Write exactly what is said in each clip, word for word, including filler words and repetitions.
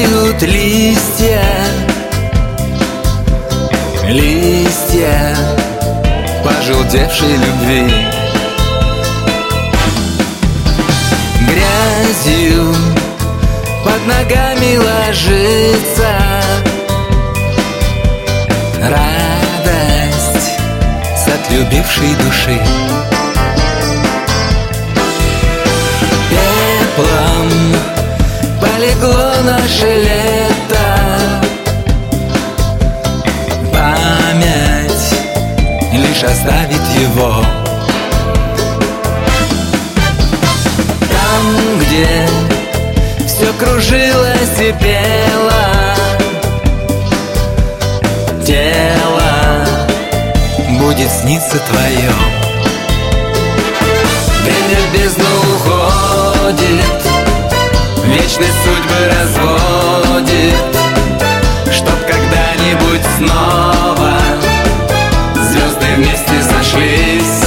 Падают листья, листья пожелтевшей любви. Грязью под ногами ложится радость с отлюбившей души. Пеплом полегло наше лето, память лишь оставит его. Там, где все кружилось и пело, тело будет сниться твое. Время в бездну уходит, вечность судьбы разводит, чтоб когда-нибудь снова звезды вместе сошлись.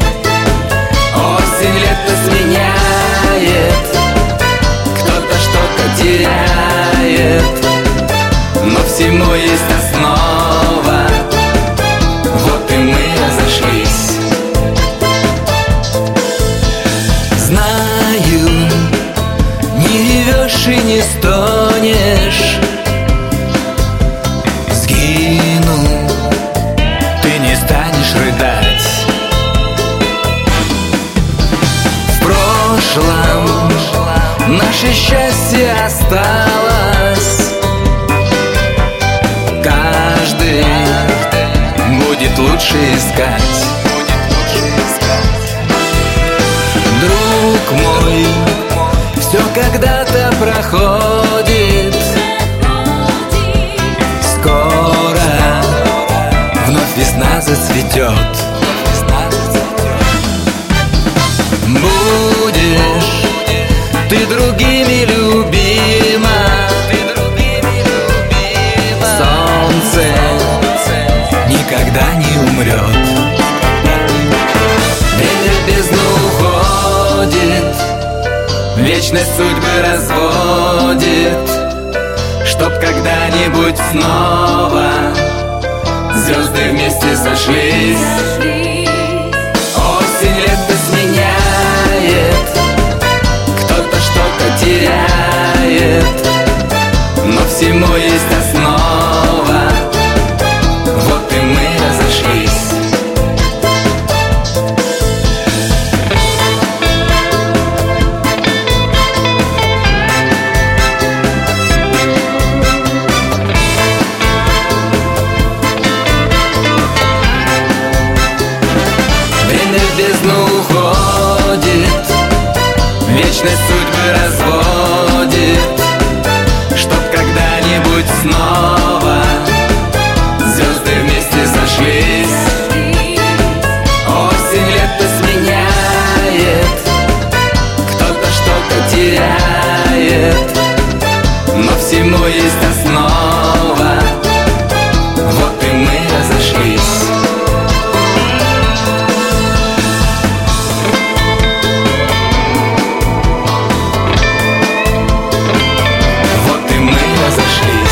Осень лето сменяет, кто-то что-то теряет, но всему есть основа. Вот и мы разошлись. Знаю, не ревешь и не стонешь, сгину, ты не станешь рыдать. В прошлом наше счастье осталось, каждый будет лучше искать. Друг мой, все когда-то проходит, скоро вновь весна зацветет. Будешь ты другими любима, солнце никогда не умрет. Время в бездну уходит, вечность судьбы разводит, чтоб когда-нибудь снова звезды вместе сошлись. Осень лето сменяет, кто-то что-то теряет, но всему есть основа. Вот и мы разошлись. Время в бездну уходит, вечность судьбы разводит, чтоб когда-нибудь снова звезды вместе сошлись. Осень лето сменяет, кто-то что-то теряет, но всему есть основа. Вот и мы разошлись. Вот и мы разошлись.